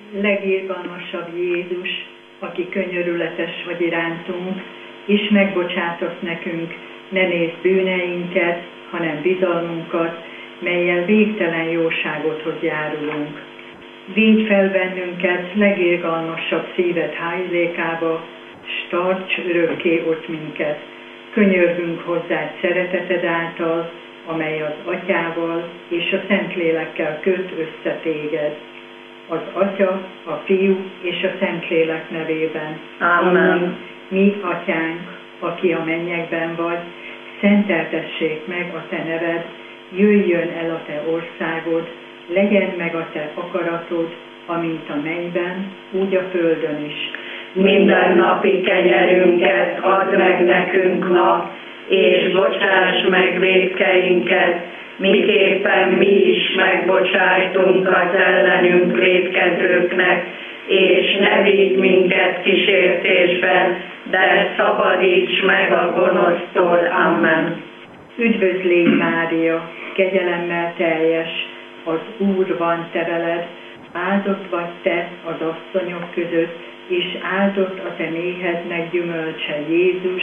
Legirgalmasabb Jézus, aki könyörületes vagy irántunk, és megbocsátasz nekünk, ne nézd bűneinket, hanem bizalmunkat, mellyel végtelen jóságodhoz járulunk. Védj fel bennünket legirgalmasabb szíved hajlékába, s tarts örökké ott minket. Könyörgünk hozzád szereteted által, amely az Atyával és a Szentlélekkel köt össze téged. Az Atya, a Fiú és a Szentlélek nevében. Amen. Mi, Atyánk, aki a mennyekben vagy, szenteltessék meg a te neved, jöjjön el a te országod, legyen meg a te akaratod, amint a mennyben, úgy a földön is. Minden napi kenyerünket add meg nekünk ma, és bocsáss meg vétkeinket, miképpen mi is megbocsájtunk az ellenünk vétkezőknek, és ne vigy minket kísértésben, de szabadíts meg a gonosztól. Amen. Üdvözlégy Mária, kegyelemmel teljes, az Úr van te veled, áldott vagy te az asszonyok között, és áldott a te méhednek gyümölcse Jézus.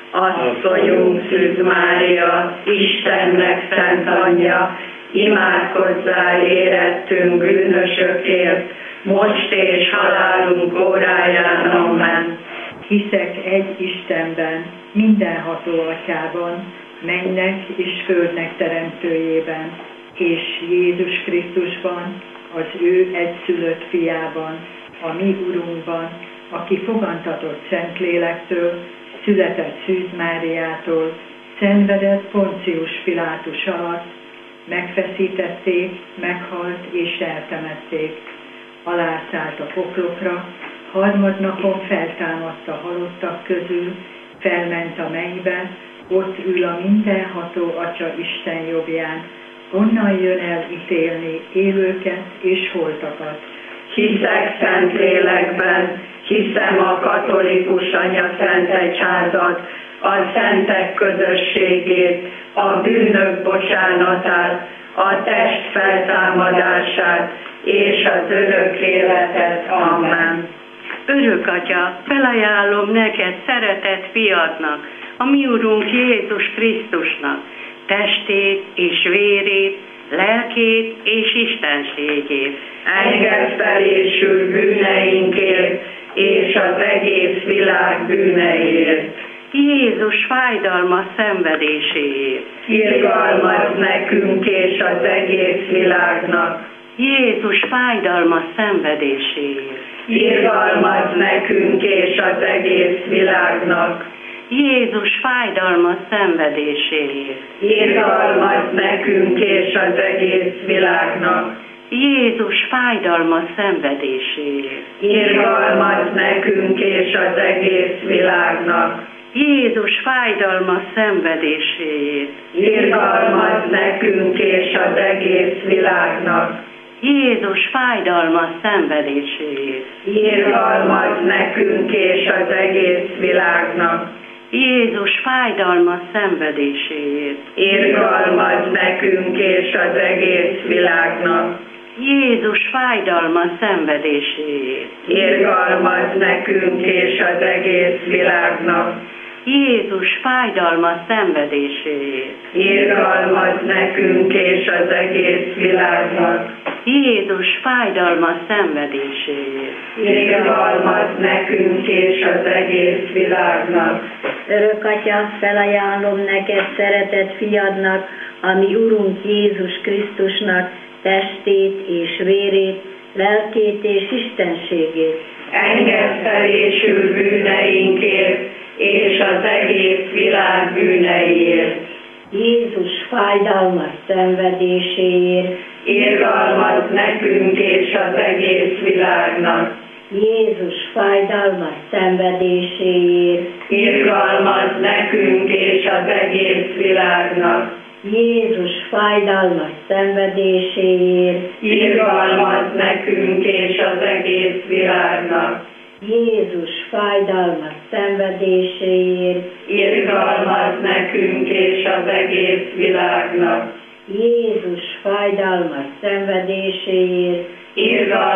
Asszonyunk Szűz Mária, Istennek szent anyja, imádkozzál érettünk bűnösökért, most és halálunk óráján. Amen. Hiszek egy Istenben, mindenható Atyában, mennynek és földnek teremtőjében, és Jézus Krisztusban, az ő egyszülött fiában, a mi Urunkban, aki fogantatott Szentlélektől, született Szűz Máriától, szenvedett Poncius Pilátus alatt, megfeszítették, meghalt és eltemették. Alászállt a poklokra, harmadnapon feltámadt a halottak közül, felment a mennybe, ott ül a mindenható Atya Isten jobbján, onnan jön el ítélni élőket és holtakat. Hiszek Szentlélekben, hiszem a katolikus anya szent egyházat, a szentek közösségét, a bűnök bocsánatát, a test feltámadását és az örök életet. Amen. Örök Atya, felajánlom neked szeretett fiadnak, a mi Urunk Jézus Krisztusnak, testét és vérét, lelkét és istenségét. Engedd felésül bűneinkért és az egész világ bűneiért. Jézus fájdalmas szenvedéséért. Irgalmazz nekünk és az egész világnak. Jézus fájdalmas szenvedéséért. Irgalmazz nekünk és az egész világnak. Jézus fájdalmas szenvedéséért. Irgalmazz nekünk és az egész világnak. Jézus fájdalmas szenvedéséért. Irgalmazz nekünk és az egész világnak. Jézus fájdalmas szenvedéséért. Irgalmazz nekünk és az egész világnak. Jézus fájdalmas szenvedéséért. Irgalmazz nekünk és az egész világnak. Jézus fájdalmas szenvedéséért. Irgalmazz nekünk és az egész világnak. Jézus fájdalmas szenvedéséért. Irgalmazz nekünk és az egész világnak. Jézus fájdalmas szenvedéséért. Irgalmazz nekünk és az egész világnak. Jézus fájdalmas szenvedéséért. Irgalmazz nekünk és az egész világnak. Örök Atya, felajánlom neked szeretett fiadnak, a mi Urunk Jézus Krisztusnak, testét és vérét, lelkét és istenségét. Engedd felésül bűneinkért és az egész világ bűneiért. Jézus fájdalmas szenvedéséért. Irgalmazz nekünk és az egész világnak. Jézus fájdalmas szenvedéséért. Irgalmazz nekünk és az egész világnak. Jézus fájdalmas szenvedéséért. Irgalmazz nekünk és az egész világnak. Jézus fájdalmas szenvedéséért. Irgalmazz nekünk és az egész világnak. Jézus fájdalmas szenvedéséért. Irgalmazz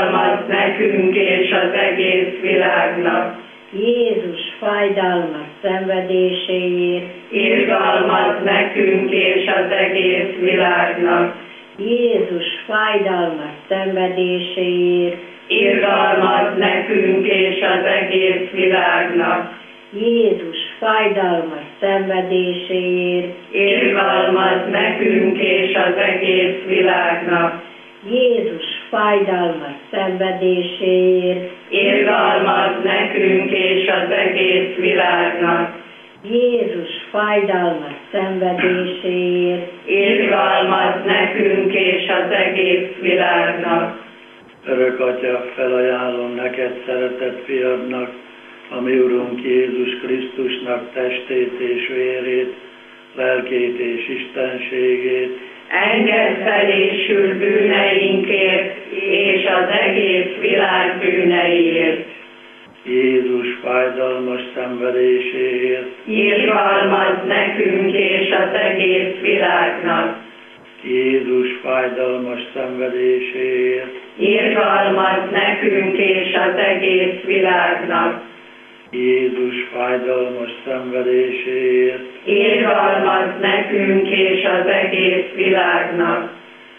nekünk és az egész világnak. Jézus fájdalmas szenvedéséért, Irgalmaz nekünk és az egész világnak. Jézus fájdalmas szenvedéséért, Irgalmaz nekünk és az egész világnak. Jézus fájdalmas szenvedéséért, Irgalmaz nekünk és az egész világnak. Jézus fájdalmas szenvedéséért, Irgalmaz nekünk és az egész világnak. Jézus fájdalmas szenvedéséért, Irgalmaz nekünk és az egész világnak. Örök Atya, felajánlom neked, szeretett fiadnak, a mi Urunk Jézus Krisztusnak testét és vérét, lelkét és istenségét. Engedd felésül bűneinkért és az egész világ bűneiért. Jézus fájdalmas szenvedéséért, Irgalmaz nekünk és az egész világnak. Jézus fájdalmas szenvedéséért, Irgalmaz nekünk és az egész világnak. Jézus fájdalmas szenvedéséért, Irgalmaz nekünk és az egész világnak.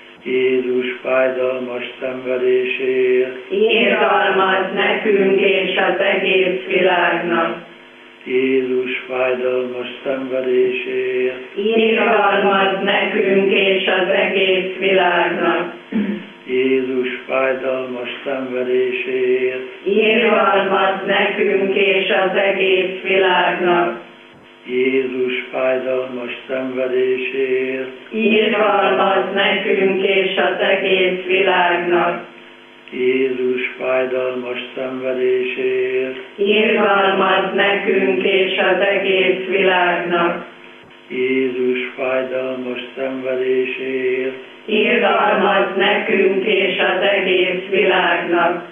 Jézus fájdalmas szenvedéséért, Irgalmaz nekünk és az egész világnak. Jézus fájdalmas szenvedéséért, Irgalmaz nekünk és az egész világnak. Jézus fájdalmas szenvedéséért, Irgalmaz nekünk és az egész világnak. Jézus fájdalmas szenvedéséért, Irgalmaz nekünk és az egész világnak. Jézus fájdalmas szenvedéséért, Irgalmaz nekünk és az egész világnak. Jézus fájdalmas szenvedéséért, Irgalmaz nekünk és az egész világnak.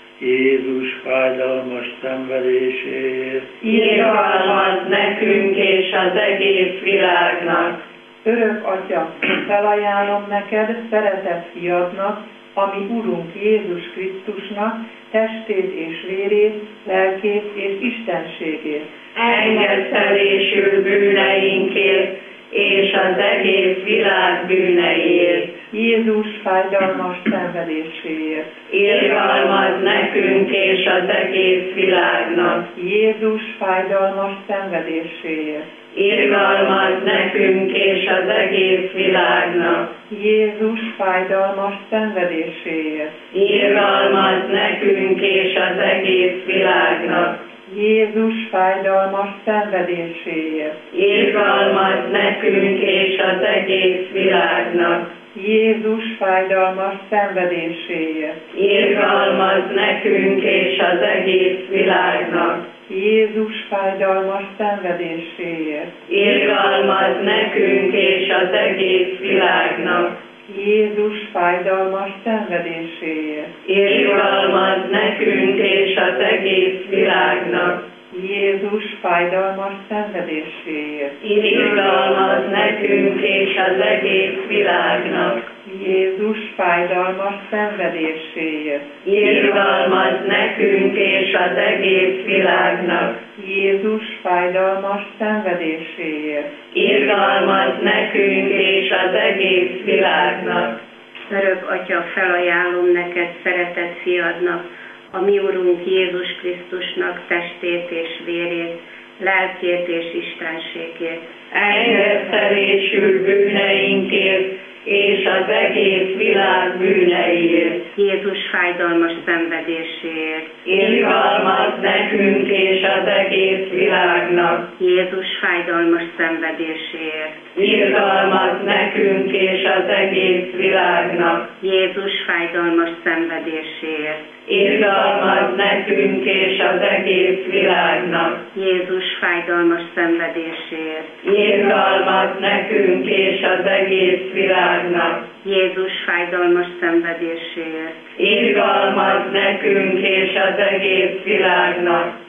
Jézus fájdalmas szenvedéséért, Irgalmaz nekünk és az egész világnak. Örök Atya, felajánlom neked, szeretett fiadnak, a mi Urunk Jézus Krisztusnak testét és vérét, lelkét és istenségét. Engedd felésül bűneinkért és az egész világ bűneiért. Jézus fájdalmas szenvedéséért, Irgalmaz nekünk és az egész világnak. Jézus fájdalmas szenvedéséért, Irgalmaz nekünk és az egész világnak. Jézus fájdalmas szenvedéséért, Irgalmaz nekünk és az egész világnak. Jézus fájdalmas szenvedéséért, Irgalmaz nekünk és az egész világnak. Jézus fájdalmas szenvedéséért, Irgalmaz nekünk és az egész világnak. Jézus fájdalmas szenvedéséért, Irgalmaz nekünk és az egész világnak. Jézus fájdalmas szenvedéséért, Irgalmaz nekünk és az egész világnak. Jézus fájdalmas szenvedéséért, Irgalmaz nekünk és az egész világnak. Jézus fájdalmas szenvedéséért, Irgalmaz nekünk és az egész világnak. Jézus fájdalmas szenvedéséért, Irgalmaz nekünk és az egész világnak. Örök Atya, felajánlom neked, szeretett fiadnak, a mi Urunk Jézus Krisztusnak testét és vérét, lelkét és istenségét. Engedd felésül bűneinkért és az egész világ bűneiért. Jézus fájdalmas szenvedéséért. Irgalmaz nekünk és az egész világnak. Jézus fájdalmas szenvedéséért. Irgalmaz nekünk és az egész világnak. Jézus fájdalmas szenvedéséért. Irgalmaz nekünk és az egész világnak. Jézus fájdalmas szenvedéséért. Irgalmaz nekünk és az egész világnak. Jézus fájdalmas szenvedéséért. Irgalmaz nekünk és az egész világnak.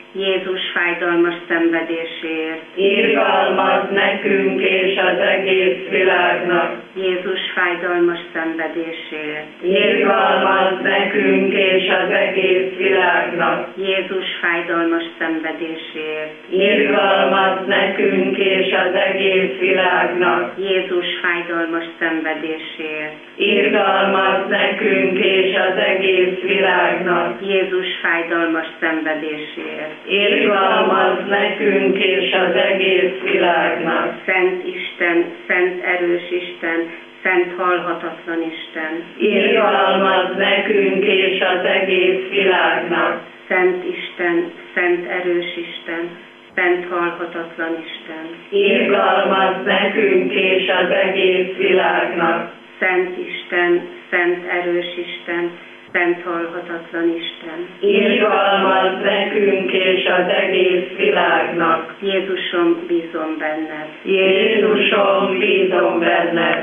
Jézus fájdalmas szenvedéséért, irgalmaz nekünk és az egész világnak, Jézus fájdalmas szenvedéséért, irgalmaz nekünk és az egész világnak, Jézus fájdalmas szenvedéséért, irgalmaz nekünk és az egész világnak, Jézus fájdalmas szenvedéséért, irgalmaz nekünk és az egész világnak, Jézus fájdalmas szenvedéséért, irgalmaz nekünk és az egész világnak, Szent Isten, Szent erős Isten, Szent halhatatlan Isten, irgalmaz nekünk és az egész világnak, Szent Isten, Szent erős Isten, Szent halhatatlan Isten, irgalmaz nekünk és az egész világnak, Szent Isten, Szent erős Isten, Szent halhatatlan Isten, irgalmaz nekünk és az egész világnak. Jézusom, bízom benned. Jézusom, bízom benned.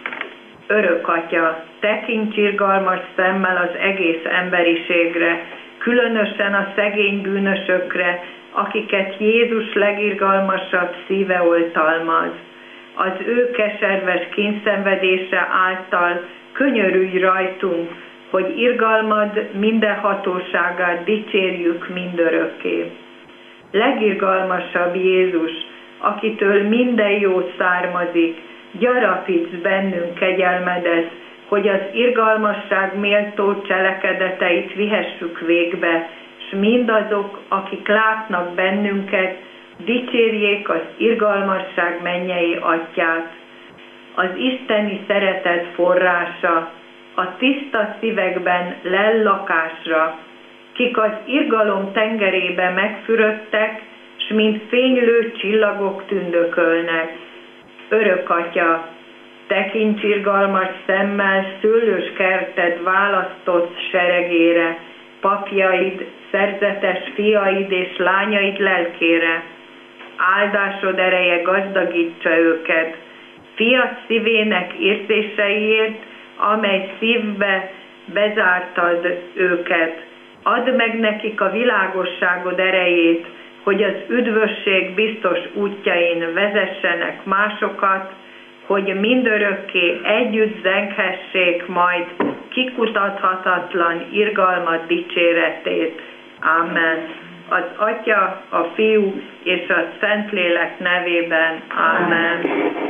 Örök Atya, tekints irgalmas szemmel az egész emberiségre, különösen a szegény bűnösökre, akiket Jézus legirgalmasabb szíve oltalmaz. Az ő keserves kényszenvedése által könyörülj rajtunk, hogy irgalmad minden hatóságát dicsérjük mindörökké. Legirgalmasabb Jézus, akitől minden jó származik, gyarapíts bennünk kegyelmedet, hogy az irgalmasság méltó cselekedeteit vihessük végbe, s mindazok, akik látnak bennünket, dicsérjék az irgalmasság mennyei Atyát. Az isteni szeretet forrása, a tiszta szívekben lel lakásra, kik az irgalom tengerébe megfürödtek, s mint fénylő csillagok tündökölnek. Örök Atya, tekints irgalmas szemmel szőlős kerted választott seregére, papjaid, szerzetes fiaid és lányaid lelkére. Áldásod ereje gazdagítsa őket, fiad szívének érzéseiért, amely szívbe bezártad őket. Add meg nekik a világosságod erejét, hogy az üdvösség biztos útjain vezessenek másokat, hogy mindörökké együtt zenghessék majd kikutathatatlan irgalmad dicséretét. Amen. Az Atya, a Fiú és a Szentlélek nevében. Amen.